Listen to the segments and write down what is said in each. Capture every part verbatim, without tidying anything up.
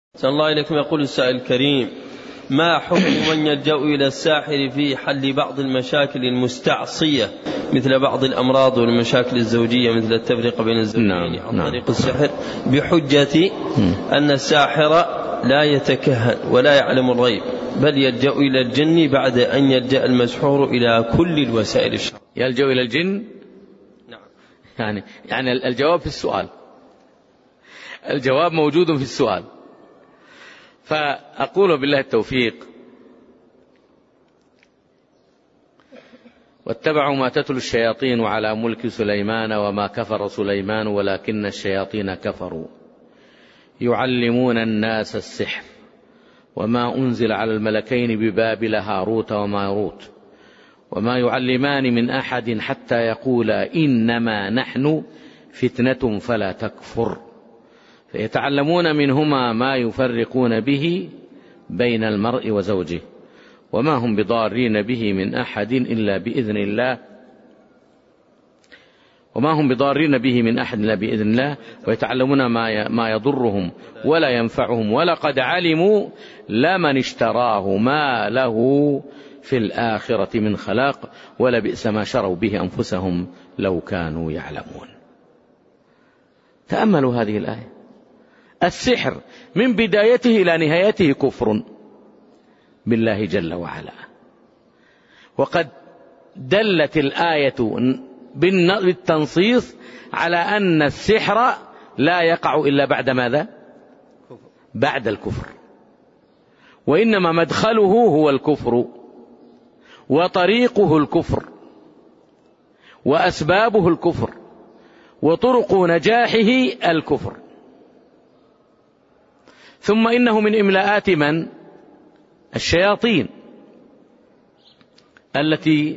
صلى الله عليكم. يقول السائل الكريم: ما حكم من يلجأ إلى الساحر في حل بعض المشاكل المستعصية مثل بعض الأمراض والمشاكل الزوجية مثل التفرقة بين الزوجين عن نعم. طريق السحر بحجة أن الساحر لا يتكهن ولا يعلم الغيب بل يلجأ إلى الجن بعد أن يلجأ المسحور إلى كل الوسائل الشرعية؟ يلجأ إلى الجن؟ نعم. يعني يعني الجواب في السؤال، الجواب موجود في السؤال. فأقول بالله التوفيق: واتبعوا ما تتلو الشياطين على ملك سليمان وما كفر سليمان ولكن الشياطين كفروا يعلمون الناس السحر وما أنزل على الملكين ببابل هاروت وماروت وما يعلمان من أحد حتى يقولا إنما نحن فتنة فلا تكفر فيتعلمون منهما ما يفرقون به بين المرء وزوجه وما هم بضارين به من أحد إلا بإذن الله وما هم بضارين به من أحد إلا بإذن الله ويتعلمون ما يضرهم ولا ينفعهم ولقد علموا لمن اشتراه ما له في الآخرة من خلاق ولبئس ما شروا به أنفسهم لو كانوا يعلمون. تأملوا هذه الآية. السحر من بدايته إلى نهايته كفر بالله جل وعلا، وقد دلت الآية بالتنصيص على أن السحر لا يقع إلا بعد ماذا؟ بعد الكفر، وإنما مدخله هو الكفر وطريقه الكفر وأسبابه الكفر وطرق نجاحه الكفر. ثم إنه من إملاءات من؟ الشياطين التي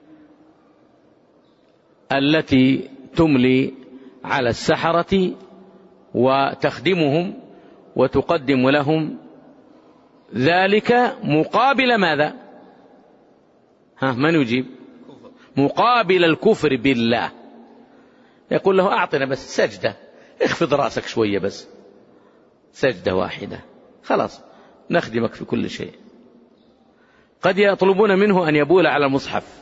التي تملي على السحرة وتخدمهم وتقدم لهم ذلك مقابل ماذا؟ ها من يجيب؟ مقابل الكفر بالله. يقول له أعطنا بس سجدة، اخفض رأسك شوية بس، سجدة واحدة خلاص نخدمك في كل شيء. قد يطلبون منه أن يبول على المصحف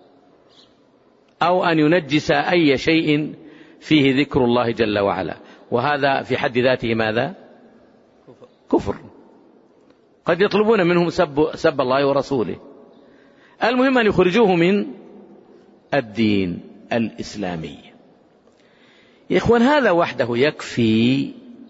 أو أن ينجس أي شيء فيه ذكر الله جل وعلا، وهذا في حد ذاته ماذا؟ كفر. قد يطلبون منهم سب, سب الله ورسوله. المهم أن يخرجوه من الدين الإسلامي. يا إخوان هذا وحده يكفي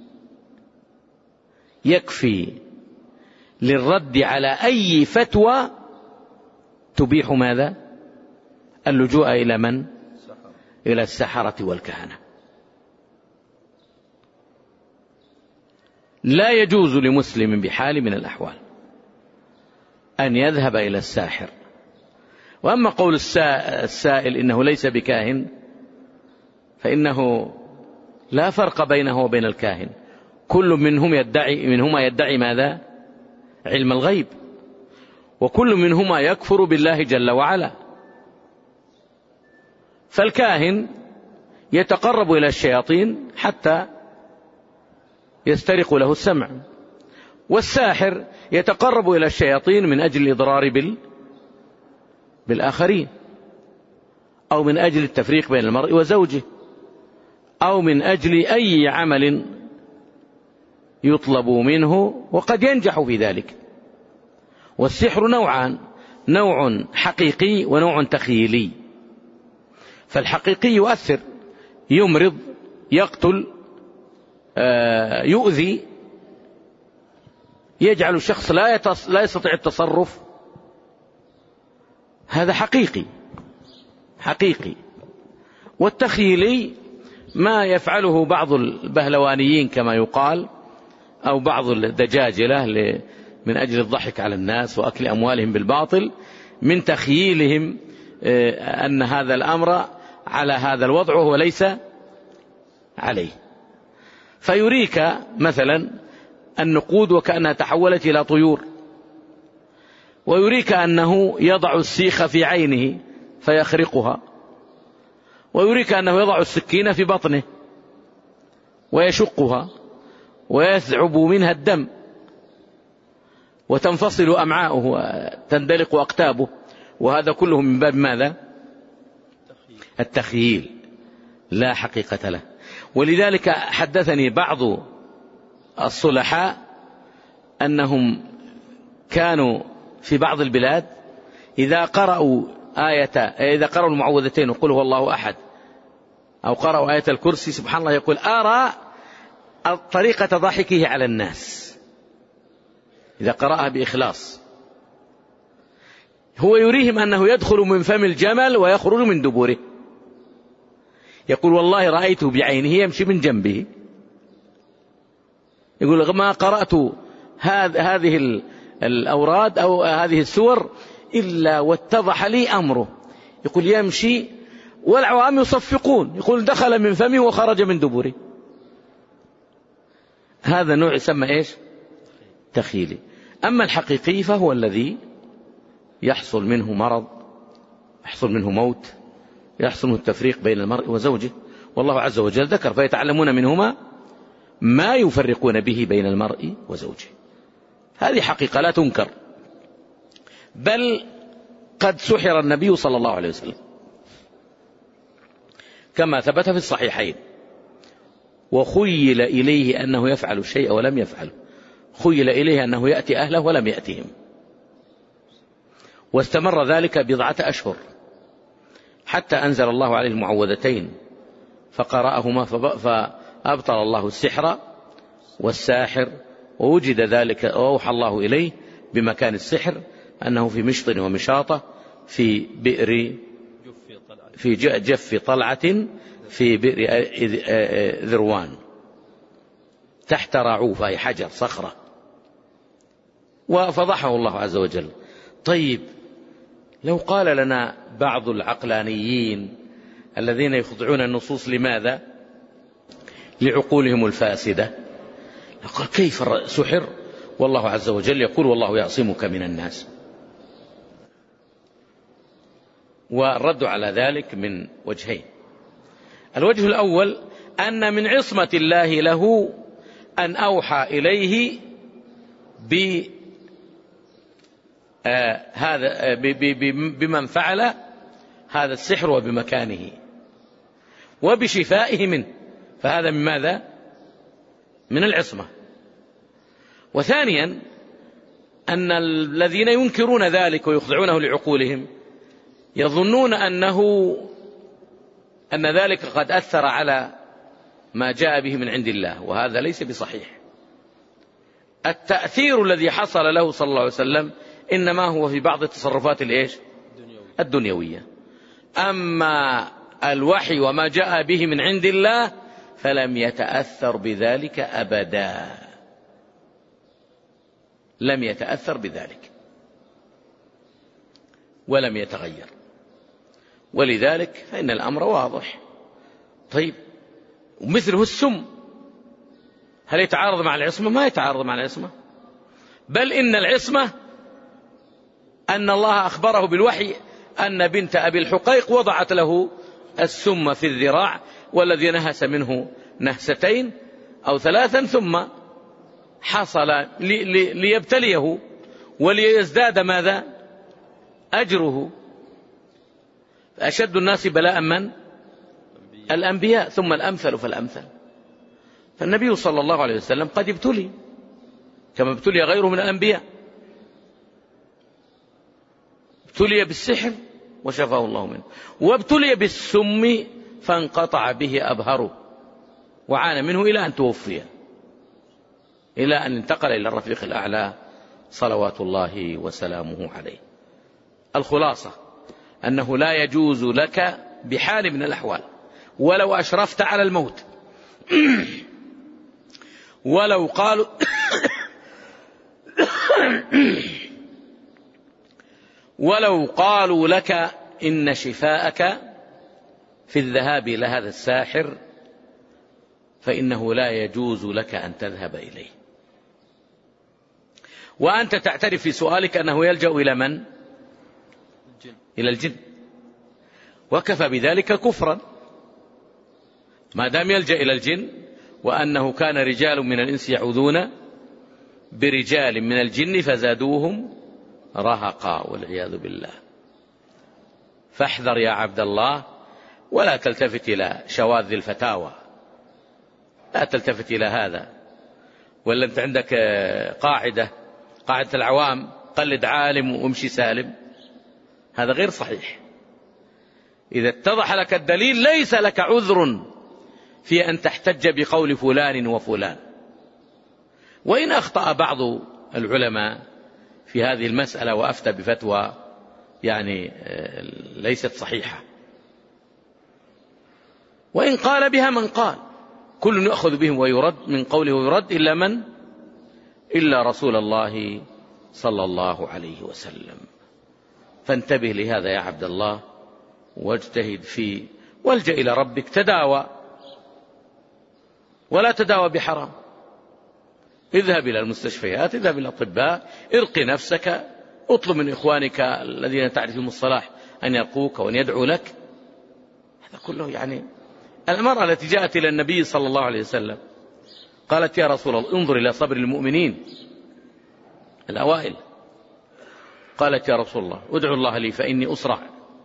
يكفي للرد على أي فتوى تبيح ماذا؟ اللجوء إلى من؟ إلى السحرة والكهنة. لا يجوز لمسلم بحال من الأحوال أن يذهب إلى الساحر. وأما قول السائل إنه ليس بكاهن فإنه لا فرق بينه وبين الكاهن، كل منهم يدعي منهما يدعي ماذا؟ علم الغيب، وكل منهما يكفر بالله جل وعلا. فالكاهن يتقرب إلى الشياطين حتى يسترق له السمع، والساحر يتقرب إلى الشياطين من أجل الإضرار بال بالآخرين، أو من أجل التفريق بين المرء وزوجه، أو من أجل أي عمل يطلب منه، وقد ينجح في ذلك. والسحر نوعان: نوع حقيقي ونوع تخيلي. فالحقيقي يؤثر، يمرض، يقتل، يؤذي، يجعل الشخص لا لا يستطيع التصرف. هذا حقيقي حقيقي. والتخيلي ما يفعله بعض البهلوانيين كما يقال، أو بعض الدجاجلة من أجل الضحك على الناس وأكل أموالهم بالباطل، من تخييلهم أن هذا الأمر على هذا الوضع وهو ليس عليه. فيريك مثلا النقود وكأنها تحولت إلى طيور، ويريك أنه يضع السيخ في عينه فيخرقها، ويريك أنه يضع السكين في بطنه ويشقها، ويثعب منها الدم وتنفصل أمعاؤه وتندلق أقتابه، وهذا كله من باب ماذا؟ التخييل لا حقيقة له. ولذلك حدثني بعض الصلحاء أنهم كانوا في بعض البلاد إذا قرأوا آية إذا قرأوا المعوذتين وقل هو الله أحد أو قرأوا آية الكرسي سبحان الله يقول أرى طريقة ضحكه على الناس إذا قرأها بإخلاص، هو يريهم أنه يدخل من فم الجمل ويخرج من دبره. يقول والله رأيته بعينه يمشي من جنبه. يقول ما قرأت هذه الأوراد أو هذه السور إلا واتضح لي أمره. يقول يمشي والعوام يصفقون، يقول دخل من فمه وخرج من دبره. هذا نوع يسمى إيش؟ تخيلي. أما الحقيقي فهو الذي يحصل منه مرض، يحصل منه موت، يحصل منه التفريق بين المرء وزوجه، والله عز وجل ذكر فيتعلمون منهما ما يفرقون به بين المرء وزوجه. هذه حقيقة لا تنكر، بل قد سحر النبي صلى الله عليه وسلم كما ثبت في الصحيحين، وخيل إليه أنه يفعل الشيء ولم يفعله، خيل إليه أنه يأتي أهله ولم يأتهم، واستمر ذلك بضعة أشهر حتى أنزل الله عليه المعوذتين فقرأهما فأبطل الله السحر والساحر، ووجد ذلك وأوحى الله إليه بمكان السحر أنه في مشط ومشاطة في بئر في جف طلعة في بئر ذروان تحت رعوفة أي حجر صخرة، وفضحه الله عز وجل. طيب لو قال لنا بعض العقلانيين الذين يخضعون النصوص لماذا؟ لعقولهم الفاسدة، قال كيف سحر والله عز وجل يقول والله يعصمك من الناس؟ والرد على ذلك من وجهين. الوجه الأول أن من عصمة الله له أن أوحى إليه ب آه هذا آه بمن فعل هذا السحر وبمكانه وبشفائه منه، فهذا من ماذا؟ من العصمة. وثانيا أن الذين ينكرون ذلك ويخضعونه لعقولهم يظنون أنه أن ذلك قد أثر على ما جاء به من عند الله، وهذا ليس بصحيح. التأثير الذي حصل له صلى الله عليه وسلم إنما هو في بعض التصرفات الإيش؟ الدنيوية. أما الوحي وما جاء به من عند الله فلم يتأثر بذلك أبدا، لم يتأثر بذلك ولم يتغير، ولذلك فإن الأمر واضح. طيب ومثله السم، هل يتعارض مع العصمة؟ ما يتعارض مع العصمة، بل إن العصمة أن الله أخبره بالوحي أن بنت أبي الحقيق وضعت له السم في الذراع، والذي نهس منه نهستين أو ثلاثا ثم حصل لي لي ليبتليه وليزداد ماذا؟ أجره. أشد الناس بلاء من؟ الأنبياء، ثم الأمثل فالأمثل. فالنبي صلى الله عليه وسلم قد ابتلي كما ابتلي غيره من الأنبياء، ابتلي بالسحر وشفاه الله منه، وابتلي بالسم فانقطع به أبهره وعانى منه إلى أن توفي، إلى أن انتقل إلى الرفيق الأعلى صلوات الله وسلامه عليه. الخلاصة أنه لا يجوز لك بحال من الأحوال ولو أشرفت على الموت ولو قالوا ولو قالوا لك إن شفاءك في الذهاب إلى هذا الساحر، فإنه لا يجوز لك أن تذهب إليه، وأنت تعترف في سؤالك أنه يلجأ إلى من؟ إلى الجن، وكفى بذلك كفرا ما دام يلجأ إلى الجن وأنه كان رجال من الإنس يعوذون برجال من الجن فزادوهم رهقا والعياذ بالله. فاحذر يا عبد الله ولا تلتفت إلى شواذ الفتاوى، لا تلتفت إلى هذا. ولا أنت عندك قاعدة قاعدة العوام قلد عالم وامشي سالم، هذا غير صحيح. إذا اتضح لك الدليل ليس لك عذر في أن تحتج بقول فلان وفلان. وإن أخطأ بعض العلماء في هذه المسألة وأفتى بفتوى يعني ليست صحيحة، وإن قال بها من قال، كل يأخذ بهم ويرد من قوله ويرد إلا من إلا رسول الله صلى الله عليه وسلم. فانتبه لهذا يا عبد الله واجتهد فيه، والجأ إلى ربك، تداوى ولا تداوى بحرام. اذهب إلى المستشفيات، اذهب إلى الأطباء، ارقي نفسك، اطلب من إخوانك الذين تعرفهم الصلاح أن يرقوك وأن يدعوا لك. هذا كله يعني. المرأة التي جاءت إلى النبي صلى الله عليه وسلم قالت يا رسول الله انظر إلى صبر المؤمنين الأوائل، قالت يا رسول الله ادعو الله لي فإني أسرع.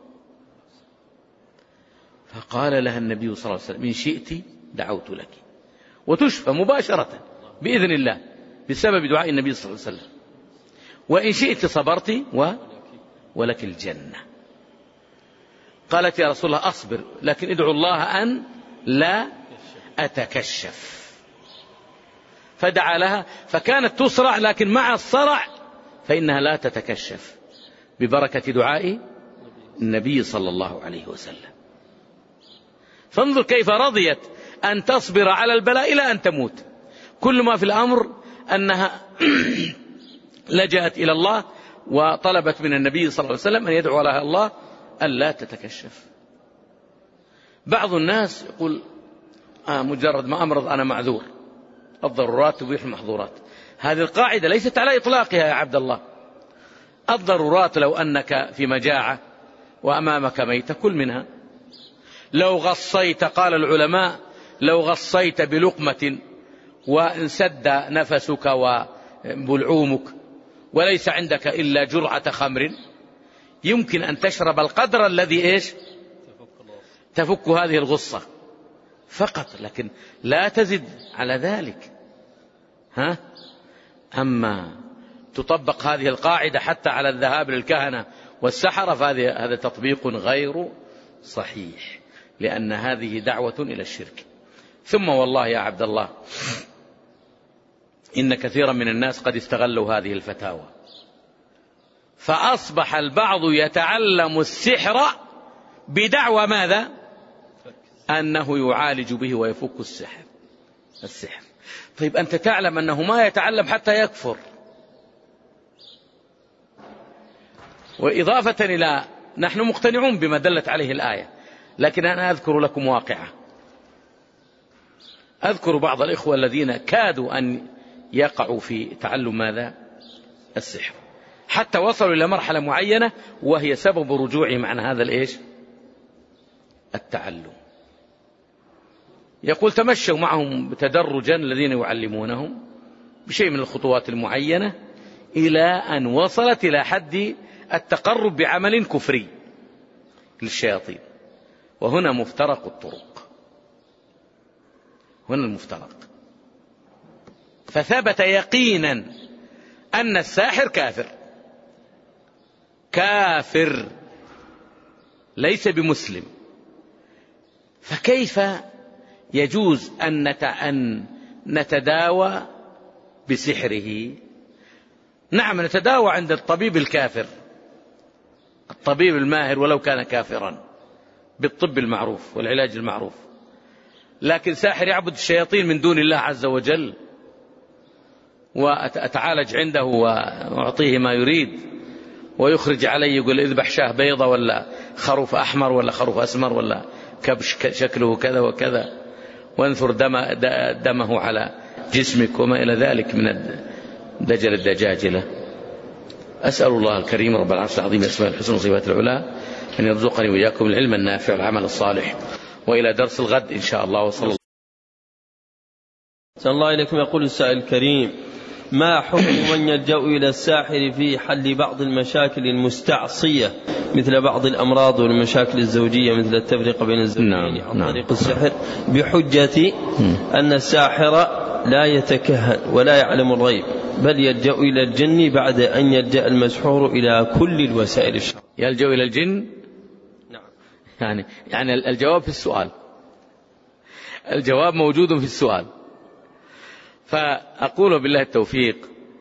فقال لها النبي صلى الله عليه وسلم إن شئت دعوت لك، وتشفى مباشرة بإذن الله بسبب دعاء النبي صلى الله عليه وسلم، وإن شئت صبرت و... ولك الجنة. قالت يا رسول الله أصبر لكن ادعو الله أن لا أتكشف. فدعا لها فكانت تسرع، لكن مع الصرع فإنها لا تتكشف ببركة دعاء النبي صلى الله عليه وسلم. فانظر كيف رضيت أن تصبر على البلاء إلى أن تموت. كل ما في الأمر أنها لجأت إلى الله وطلبت من النبي صلى الله عليه وسلم أن يدعو لها الله ألا تتكشف. بعض الناس يقول آه مجرد ما أمرض أنا معذور، الضرورات تبيح المحظورات. هذه القاعدة ليست على إطلاقها يا عبد الله. الضرورات لو أنك في مجاعة وأمامك ميتة كل منها. لو غصيت، قال العلماء لو غصيت بلقمة وانسد نفسك وبلعومك وليس عندك إلا جرعة خمر، يمكن أن تشرب القدر الذي إيش تفك هذه الغصة فقط، لكن لا تزد على ذلك. ها؟ أما تطبق هذه القاعدة حتى على الذهاب للكهنة والسحرة فهذا هذا تطبيق غير صحيح، لأن هذه دعوة إلى الشرك. ثم والله يا عبد الله إن كثيرا من الناس قد استغلوا هذه الفتاوى، فأصبح البعض يتعلم السحر بدعوى ماذا؟ أنه يعالج به ويفك السحر السحر. طيب أنت تعلم أنه ما يتعلم حتى يكفر. وإضافة إلى نحن مقتنعون بما دلت عليه الآية، لكن أنا أذكر لكم واقعة. أذكر بعض الإخوة الذين كادوا أن يقعوا في تعلم ماذا؟ السحر، حتى وصلوا إلى مرحلة معينة وهي سبب رجوعهم عن هذا الإيش؟ التعلم. يقول تمشوا معهم تدرجا الذين يعلمونهم بشيء من الخطوات المعينة إلى أن وصلت إلى حد التقرب بعمل كفري للشياطين. وهنا مفترق الطرق، هنا المفترق. فثبت يقينا أن الساحر كافر كافر ليس بمسلم. فكيف يجوز أن نتداوى بسحره؟ نعم نتداوى عند الطبيب الكافر، الطبيب الماهر ولو كان كافرا، بالطب المعروف والعلاج المعروف. لكن ساحر يعبد الشياطين من دون الله عز وجل وأتعالج عنده وأعطيه ما يريد ويخرج علي يقول اذبح شاه بيضة ولا خروف أحمر ولا خروف أسمر ولا كبش شكله كذا وكذا وانثر دم دمه على جسمك وما إلى ذلك من دجل الدجاجلة. أسأل الله الكريم رب العرش العظيم أسماء الحسنى وصفات العلى أن يرزقني وإياكم العلم النافع والعمل الصالح. وإلى درس الغد إن شاء الله. وصلى صلى الله عليكم. يقول السائل الكريم: ما حكم من يلجأ إلى الساحر في حل بعض المشاكل المستعصية مثل بعض الأمراض والمشاكل الزوجية مثل التفرقة بين الزوجين عن نعم. طريق السحر بحجة أن الساحر لا يتكهن ولا يعلم الغيب بل يلجأ إلى الجن بعد أن يلجأ المسحور إلى كل الوسائل الشرعية؟ يلجأ إلى الجن؟ نعم. يعني يعني الجواب في السؤال، الجواب موجود في السؤال. فأقول بالله التوفيق: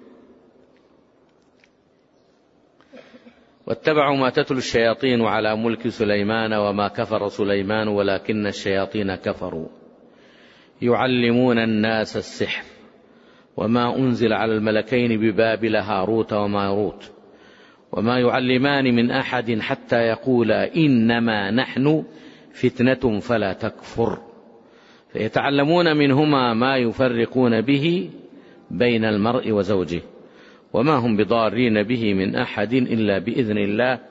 واتبعوا ما تتلو الشياطين على ملك سليمان وما كفر سليمان ولكن الشياطين كفروا يعلمون الناس السحر وما أنزل على الملكين ببابل هاروت وماروت وما يعلمان من أحد حتى يقولا إنما نحن فتنة فلا تكفر فيتعلمون منهما ما يفرقون به بين المرء وزوجه وما هم بضارين به من أحد إلا بإذن الله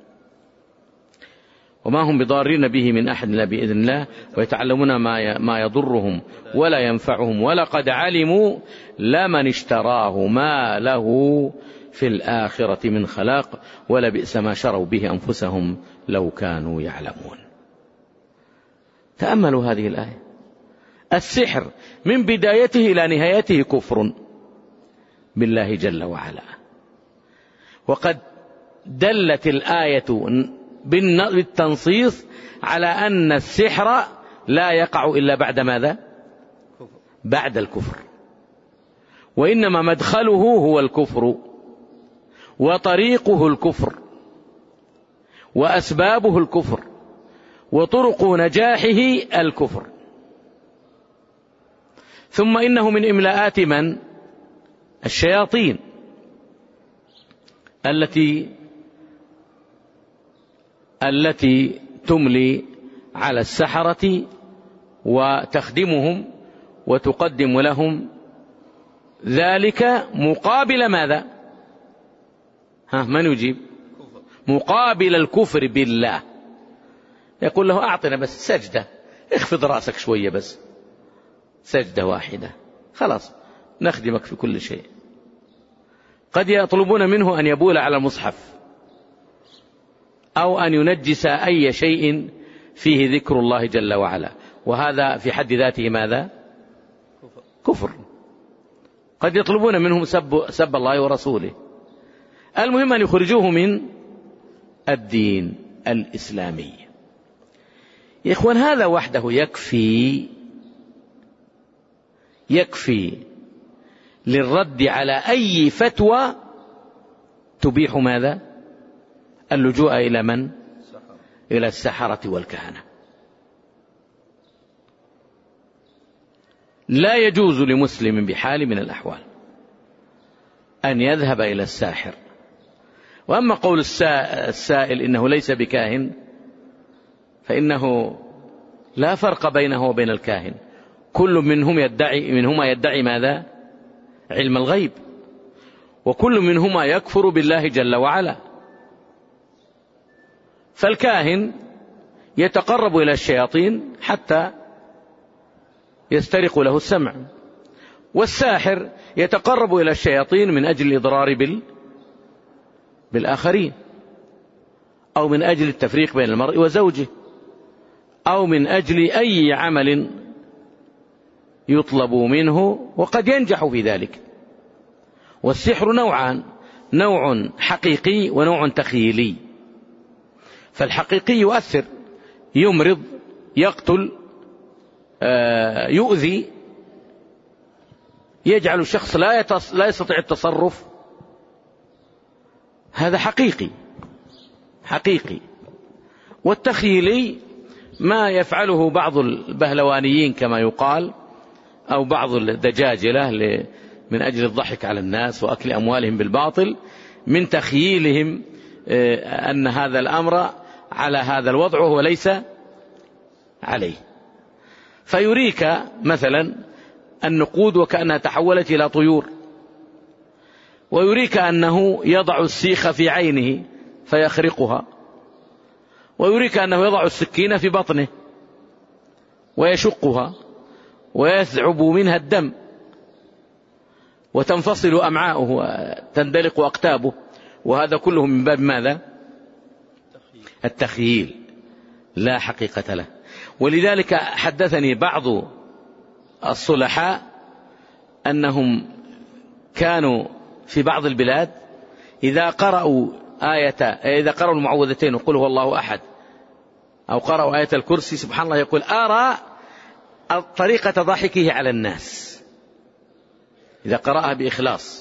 وما هم بضارين به من أحد إلا بإذن الله ويتعلمون ما يضرهم ولا ينفعهم ولقد علموا لمن اشتراه ما له في الآخرة من خلاق ولبئس ما شروا به أنفسهم لو كانوا يعلمون. تأملوا هذه الآية. السحر من بدايته إلى نهايته كفر بالله جل وعلا، وقد دلت الآية بالتنصيص على أن السحر لا يقع إلا بعد ماذا؟ بعد الكفر، وإنما مدخله هو الكفر وطريقه الكفر وأسبابه الكفر وطرق نجاحه الكفر. ثم إنه من إملاءات من؟ الشياطين التي التي تملي على السحرة وتخدمهم وتقدم لهم ذلك مقابل ماذا؟ ها من يجيب؟ مقابل الكفر بالله. يقول له أعطنا بس سجدة، اخفض رأسك شوية بس، سجدة واحدة خلاص نخدمك في كل شيء. قد يطلبون منه أن يبول على المصحف أو أن ينجس أي شيء فيه ذكر الله جل وعلا، وهذا في حد ذاته ماذا؟ كفر. قد يطلبون منهم سب, سب الله ورسوله. المهم أن يخرجوه من الدين الإسلامي. يا إخوان هذا وحده يكفي يكفي للرد على أي فتوى تبيح ماذا؟ اللجوء إلى من؟ إلى السحرة والكهنة. لا يجوز لمسلم بحال من الأحوال أن يذهب إلى الساحر. وأما قول السائل إنه ليس بكاهن فإنه لا فرق بينه وبين الكاهن، كل منهم يدعي منهما يدعي ماذا؟ علم الغيب، وكل منهما يكفر بالله جل وعلا. فالكاهن يتقرب إلى الشياطين حتى يسترق له السمع، والساحر يتقرب إلى الشياطين من أجل الإضرار بال... بالآخرين، أو من أجل التفريق بين المرء وزوجه، أو من أجل أي عمل يطلب منه، وقد ينجح في ذلك. والسحر نوعان، نوع حقيقي ونوع تخيلي. فالحقيقي يؤثر، يمرض، يقتل، يؤذي، يجعل الشخص لا لا يستطيع التصرف. هذا حقيقي حقيقي. والتخيلي ما يفعله بعض البهلوانيين كما يقال، أو بعض الدجاجلة من أجل الضحك على الناس وأكل أموالهم بالباطل، من تخييلهم أن هذا الأمر على هذا الوضع وهو ليس عليه. فيريك مثلا النقود وكأنها تحولت إلى طيور، ويريك أنه يضع السيخ في عينه فيخرقها، ويريك أنه يضع السكين في بطنه ويشقها ويثعب منها الدم، وتنفصل أمعاؤه وتندلق أقتابه، وهذا كله من باب ماذا؟ التخييل، لا حقيقة له. ولذلك حدثني بعض الصلحاء أنهم كانوا في بعض البلاد إذا قرأوا آية إذا قرأوا المعوذتين وقل هو الله أحد أو قرأوا آية الكرسي سبحان الله يقول أرى طريقة ضحكه على الناس إذا قرأها بإخلاص،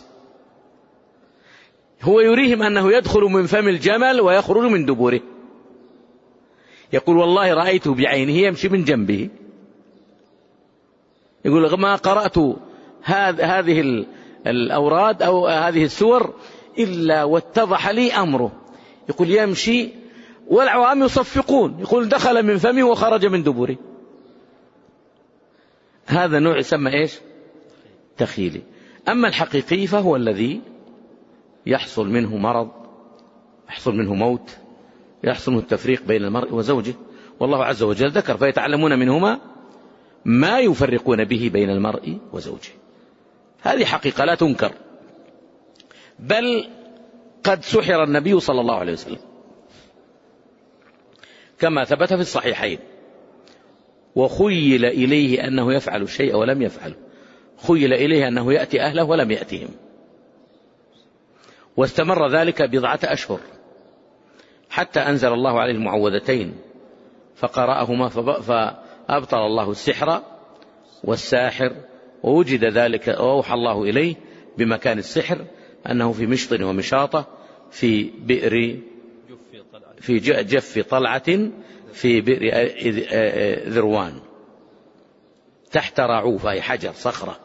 هو يريهم أنه يدخل من فم الجمل ويخرج من دبره. يقول والله رأيته بعينه يمشي من جنبه. يقول ما قرأت هذه الأوراد أو هذه السور إلا واتضح لي أمره. يقول يمشي والعوام يصفقون، يقول دخل من فمه وخرج من دبره. هذا نوع يسمى إيش؟ تخيلي. أما الحقيقي فهو الذي يحصل منه مرض، يحصل منه موت، يحصل منه التفريق بين المرء وزوجه، والله عز وجل ذكر فيتعلمون منهما ما يفرقون به بين المرء وزوجه. هذه حقيقة لا تنكر، بل قد سحر النبي صلى الله عليه وسلم كما ثبت في الصحيحين، وخيل إليه أنه يفعل الشيء ولم يفعله، خيل إليه أنه يأتي أهله ولم يأتهم، واستمر ذلك بضعة أشهر حتى أنزل الله عليه المعوذتين فقرأهما فأبطل الله السحر والساحر، ووجد ذلك وأوحى الله إليه بمكان السحر أنه في مشط ومشاطة في بئر في جف طلعة في بئر ذروان تحت راعوفة أي حجر صخرة،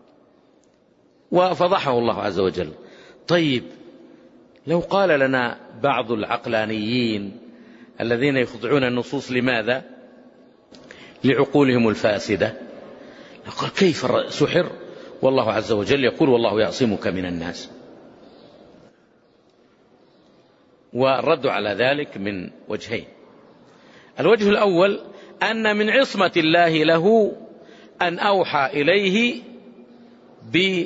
وفضحه الله عز وجل. طيب لو قال لنا بعض العقلانيين الذين يخضعون النصوص لماذا؟ لعقولهم الفاسدة، قال كيف سحر والله عز وجل يقول والله يعصمك من الناس؟ والرد على ذلك من وجهين. الوجه الأول أن من عصمة الله له أن أوحى إليه ب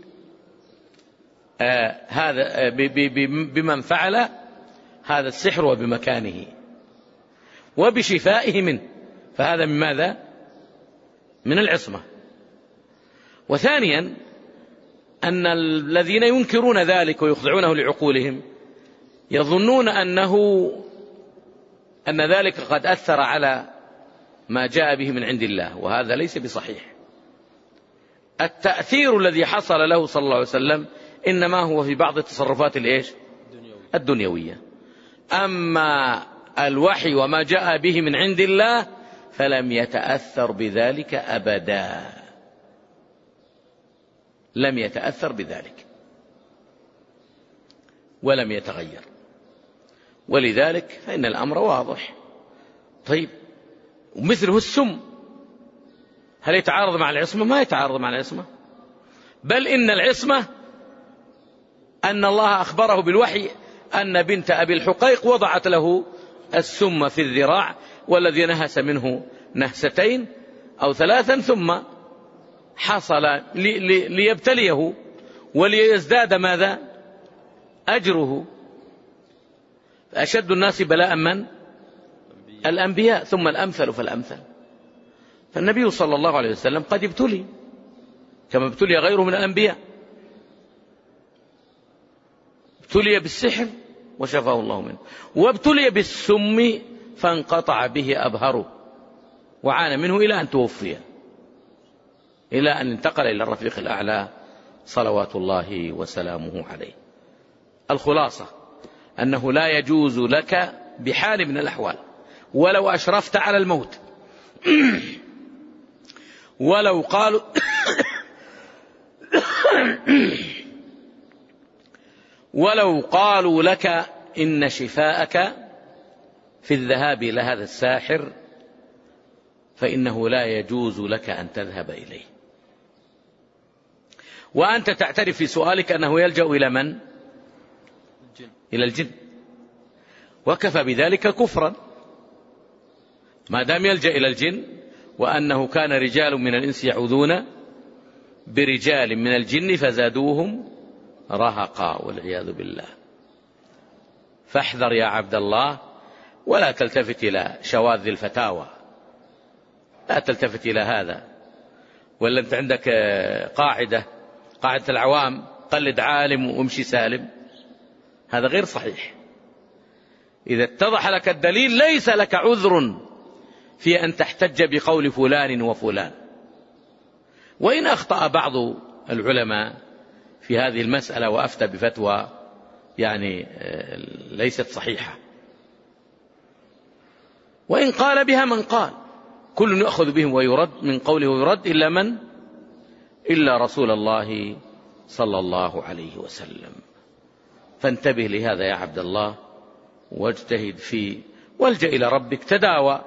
آه هذا بمن فعل هذا السحر وبمكانه وبشفائه منه، فهذا من ماذا؟ من العصمة. وثانيا أن الذين ينكرون ذلك ويخضعونه لعقولهم يظنون أنه أن ذلك قد أثر على ما جاء به من عند الله، وهذا ليس بصحيح. التأثير الذي حصل له صلى الله عليه وسلم إنما هو في بعض التصرفات الإيش؟ الدنيوية. أما الوحي وما جاء به من عند الله فلم يتأثر بذلك أبدا، لم يتأثر بذلك ولم يتغير، ولذلك فإن الأمر واضح. طيب ومثله السم هل يتعارض مع العصمة؟ ما يتعارض مع العصمة، بل إن العصمة أن الله أخبره بالوحي أن بنت أبي الحقيق وضعت له السم في الذراع والذي نهس منه نهستين أو ثلاثا ثم حصل لي لي ليبتليه وليزداد ماذا؟ أجره. أشد الناس بلاء من؟ الأنبياء ثم الأمثل فالأمثل. فالنبي صلى الله عليه وسلم قد ابتلي كما ابتلي غيره من الأنبياء، ابتلي بالسحر وشفاه الله منه، وابتلي بالسم فانقطع به أبهره وعانى منه إلى أن توفي، إلى أن انتقل إلى الرفيق الأعلى صلوات الله وسلامه عليه. الخلاصة أنه لا يجوز لك بحال من الأحوال ولو أشرفت على الموت ولو قالوا ولو قالوا لك إن شفاءك في الذهاب إلى هذا الساحر فإنه لا يجوز لك أن تذهب إليه، وأنت تعترف في سؤالك أنه يلجأ إلى من؟ إلى الجن، وكفى بذلك كفرا ما دام يلجأ إلى الجن، وأنه كان رجال من الإنس يعوذون برجال من الجن فزادوهم رهقا والعياذ بالله. فاحذر يا عبد الله، ولا تلتفت إلى شواذ الفتاوى، لا تلتفت إلى هذا. ولا أنت عندك قاعدة قاعدة العوام قلد عالم وامشي سالم، هذا غير صحيح. إذا اتضح لك الدليل ليس لك عذر في أن تحتج بقول فلان وفلان. وإن أخطأ بعض العلماء في هذه المسألة وأفتى بفتوى يعني ليست صحيحة، وإن قال بها من قال، كل يأخذ بهم ويرد من قوله ويرد إلا من إلا رسول الله صلى الله عليه وسلم. فانتبه لهذا يا عبد الله واجتهد فيه، والجأ إلى ربك، تداوى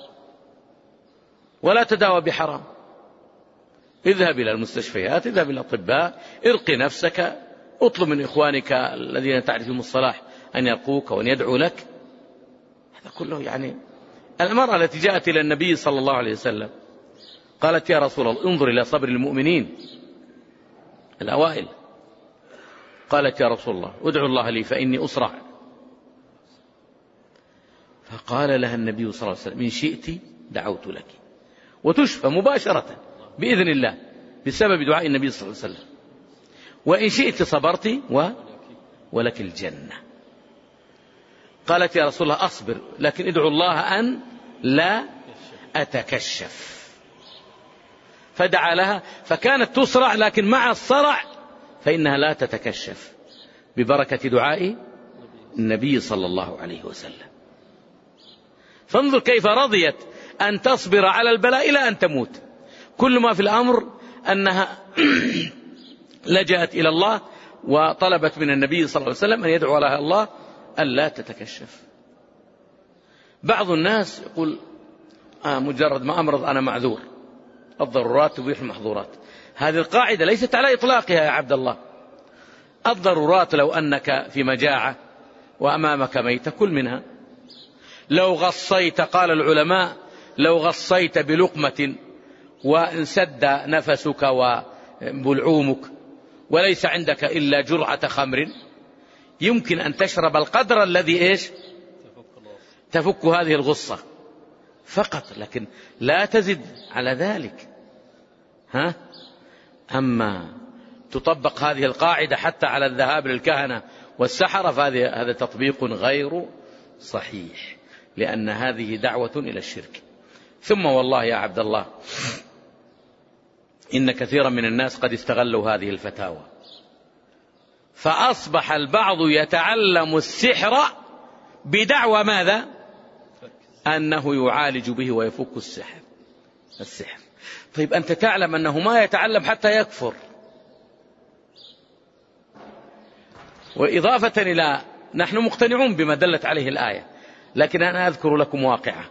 ولا تداوى بحرام. اذهب إلى المستشفيات، اذهب إلى الأطباء، ارقي نفسك، اطلب من إخوانك الذين تعرفهم الصلاح أن يرقوك وأن يدعوا لك. هذا كله يعني. المرأة التي جاءت إلى النبي صلى الله عليه وسلم قالت يا رسول الله انظر إلى صبر المؤمنين الأوائل، قالت يا رسول الله ادعو الله لي فإني أسرع. فقال لها النبي صلى الله عليه وسلم إن شئت دعوت لك، وتشفى مباشرة بإذن الله بسبب دعاء النبي صلى الله عليه وسلم. وإن شئت صبرت و... ولك الجنة. قالت يا رسول الله أصبر، لكن ادعو الله أن لا أتكشف. فدعا لها فكانت تسرع، لكن مع الصرع فإنها لا تتكشف ببركة دعاء النبي صلى الله عليه وسلم. فانظر كيف رضيت أن تصبر على البلاء إلى أن تموت. كل ما في الأمر أنها لجأت إلى الله وطلبت من النبي صلى الله عليه وسلم أن يدعو لها الله ألا تتكشف. بعض الناس يقول آه مجرد ما أمرض أنا معذور، الضرورات تبيح المحظورات. هذه القاعدة ليست على إطلاقها يا عبد الله. الضرورات لو أنك في مجاعة وأمامك ميتة كل منها. لو غصيت، قال العلماء لو غصيت بلقمة وانسد نفسك وبلعومك وليس عندك إلا جرعة خمر، يمكن أن تشرب القدر الذي إيش تفك هذه الغصة فقط، لكن لا تزد على ذلك. ها؟ أما تطبق هذه القاعدة حتى على الذهاب للكهنة والسحرة فهذا تطبيق غير صحيح، لأن هذه دعوة إلى الشرك. ثم والله يا عبد الله إن كثيرا من الناس قد استغلوا هذه الفتاوى، فأصبح البعض يتعلم السحر بدعوى ماذا؟ أنه يعالج به ويفك السحر السحر طيب أنت تعلم أنه ما يتعلم حتى يكفر. وإضافة إلى نحن مقتنعون بما دلت عليه الآية، لكن أنا أذكر لكم واقعة.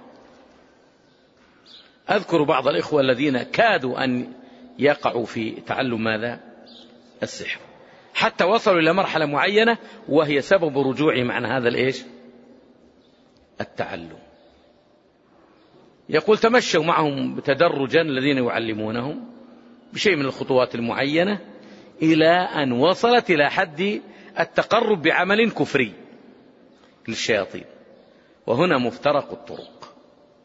أذكر بعض الإخوة الذين كادوا أن يقعوا في تعلم ماذا؟ السحر، حتى وصلوا إلى مرحلة معينة وهي سبب رجوعهم عن هذا الإيش؟ التعلم. يقول تمشوا معهم تدرجا الذين يعلمونهم بشيء من الخطوات المعينة إلى أن وصلت إلى حد التقرب بعمل كفري للشياطين. وهنا مفترق الطرق،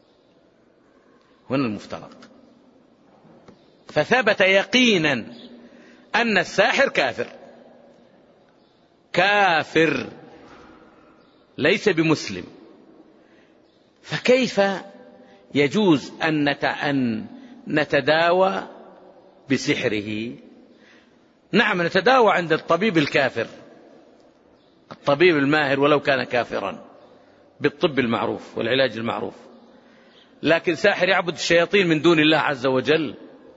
هنا المفترق. فثبت يقينا أن الساحر كافر كافر ليس بمسلم. فكيف يجوز أن نتداوى بسحره؟ نعم نتداوى عند الطبيب الكافر، الطبيب الماهر ولو كان كافرا، بالطب المعروف والعلاج المعروف. لكن ساحر يعبد الشياطين من دون الله عز وجل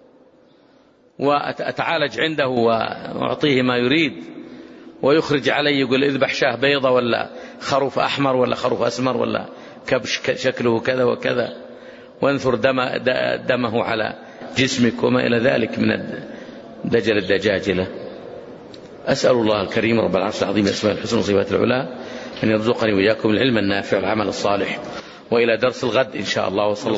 وأتعالج عنده وأعطيه ما يريد ويخرج علي يقول اذبح شاه بيضة ولا خروف أحمر ولا خروف أسمر ولا كبش شكله كذا وكذا وانثر دم دمه على جسمك وما إلى ذلك من دجل الدجاجلة. أسأل الله الكريم رب العرش العظيم أسماء الحسنى وصفات العلى أن يرزقني وإياكم العلم النافع والعمل الصالح. وإلى درس الغد إن شاء الله. وصلى